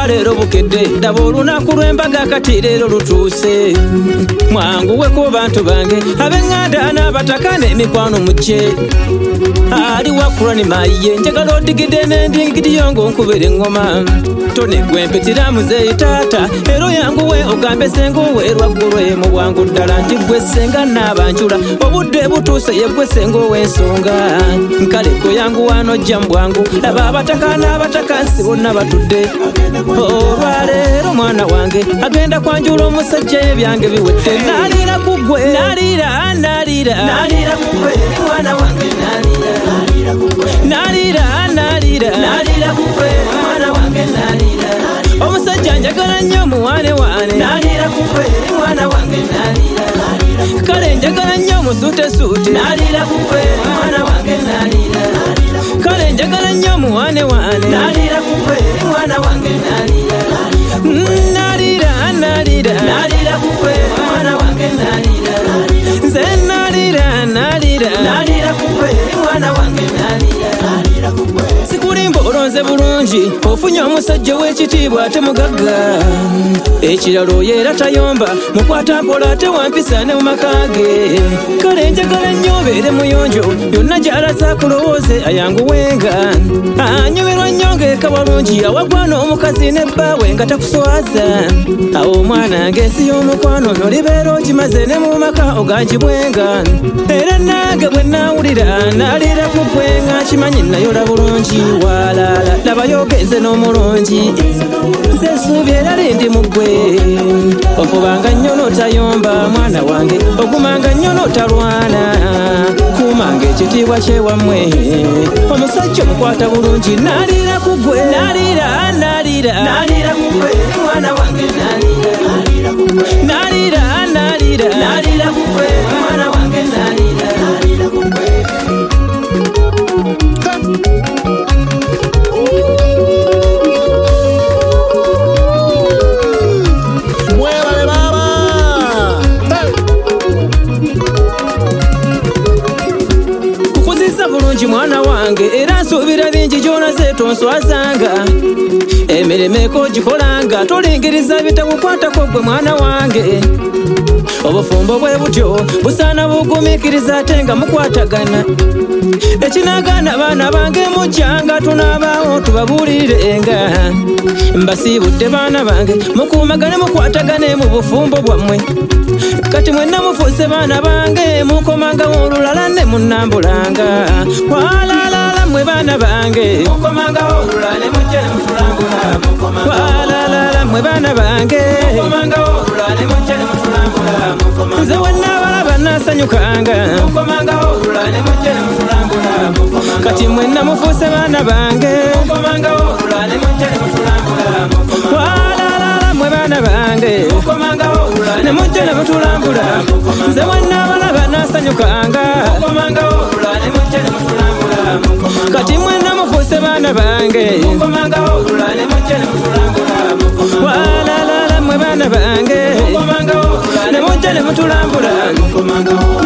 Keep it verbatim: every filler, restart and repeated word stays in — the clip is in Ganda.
olwaleero bukedde ndaba olunaku lw'embaga kati leero lutuuse mwanguwe ku bantu bange ab'eŋŋanda n'abataka n'emikwano mujje ali wakulwa ni mayiye njagala odigidde n'endigiriyo ng'onkubira eŋŋoma tonegwe mpitira muzeeyi taata era oyanguwe ogambe senga oweerwa ggulwe mu bwangu ddala nti gwe senga n'abanjula obudde butuuse ye gwe senga ow'ensonga nkale gwe yanguwa n'ojja mu bwangu laba abataka n'abataka nsi bonna batudde olwaleero mwana wange agenda kwanjula omusajja ebyange biwedde naliira ku ggwe naliira naliira naliira ku ggwe mwana wange naliira naliira naliira naliira ku ggwe mwana wange naliira omusajja njagala nnyo muwane wane naliira ku ggwe mwana wange naliira kale njagala nnyo musuutesuute naliira ku ggwe mwana wange naliira kale njagala nnyo muwane wane naliira ku ggwe mwana wange naliira naliira naliira naliira ku ggwe mwana wange naliira nze naliira naliira naliira ku ggwe mwana wange naliira sikulimba olonze bulungi ofunye omusajja w'ekitiibwa ate mugagga ekiralo yeera tayomba mukwata mpola ate wampisa ne mu maka ge kale njagala nnyo obeere muyonjo yonna gy'alaza akulowooze ayanguwenga anyumirwa nnyo ng'eka bulungi awagwana omukazi ne bbaawe nga takuswaza awo omwana ng'ensi y'omukwano no libeera ogimaze ne mu maka ogagibwenga era nange bwe naawulira naliira ku ggwe nga kimanyi nayola bulungi walaala labayo ogenze n'omulungi nze nsuubye era lindi mu ggwe ofubanga nnyo n'otayomba mwana wange ogumanga nnyo n'otalwana kuumanga ekitiibwa kyewammwe omusajja omukwata bulungi naliira ku ggwe naliira naliira naliira ku ggwe mwana wange naliira naliira naliira naliira ku ggwe mwana wange naliira naliira ku ggwe bulungi mwana wange era nsuubira bingi gy'onaze tonswazanga emiremeko gikolanga tolingiriza bitakukwatako gwe mwana wange obufumbo bwe butyo busaana bugumiikiriza ate nga mukwatagana ekinagana abaana bange mujjanga tunaabaawo tubabuulirenga mbasiibudde baana bange mukuumagane mukwatagane mu bufumbo bwammwe kati mwenna mufuuse baana bange mukomangawo olulala ne munnambulanga walalala mwe baana bange mukomangawo olulala ne mujja ne mutulambula walalala mwe baana bange mukomangawo olulala ne mujja ne mutulambula nze wennabalaba nasanyukanga mukomangawo olulala ne mujja ne mutulambula kati mwenna mufuuse baana bange mukomangawo olulala ne mujja ne mutulambula walalala mwe baana bange mukomangawo olulala ne mujja ne mutulambula nze wennabalaba nasanyukanga mukomangawo olulala ne mujja ne mutulambula kati mwenna mufuuse baana bange mukomangawo olulala ne mujja ne mutulambula walalala mwe baana bange mukomangawo olulala ne mujja ne mutulambula